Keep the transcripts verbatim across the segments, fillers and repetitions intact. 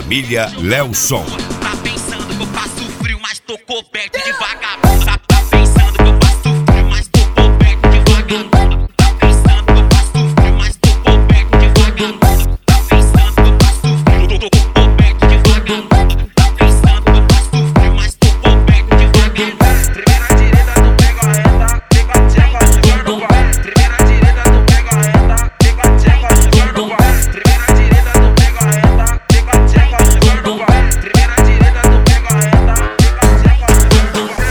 Família Lelson. Tá pensando que eu faço frio, mas tô coberto de vagabundo. Tá, tá pensando que eu faço frio, mas tô coberto de vagabundo. Tá pensando que eu faço frio, mas tô coberto de vagabundo. Tá pensando que eu faço frio, tô, tô, tô coberto de vagabundo. Tá pensando que eu faço frio, mas tô coberto de vagabundo. Primeira direita, tu pega a reta, pega a tcheca, joga no vai. Primeira direita, tu pega a reta, pega a tcheca, joga no vai. Primeira direita, tu pega a reta, pega a tcheca, joga no vai. Primeira direita, tu pega a reta, pega a tcheca, joga no vai.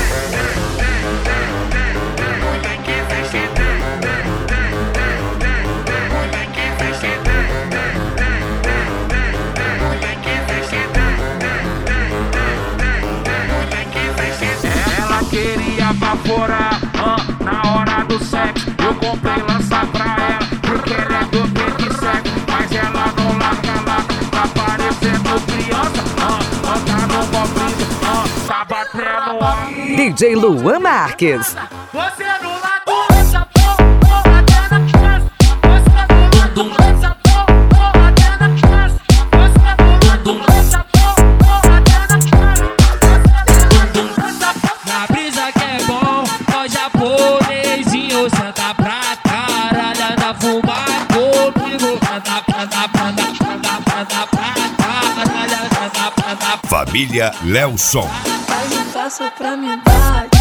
Tem que vestir, tem, tem, tem, tem, tem que vestir, tem, tem, tem, tem, tem que vestir, tem, tem, tem, tem que vestir. Ela queria baforar, ah, na hora do sexo. Eu comprei lança pra ela, porque ela é do peito e sexo. Mas ela não larga, larga, tá parecendo criança. Ah, ah, tá no conflito, ah, tá batendo a D J Luan Marques. Você no lado dessa porra, até na casa. Você no lado dessa porra, até na casa. Você no lado dessa porra, até na casa. Na brisa que é bom, ó japonesinho, senta pra caralho, anda fumar comigo. Anda, anda, anda, anda, anda pra caralho, anda, anda. Família Lelson. Faz um passo pra me dar.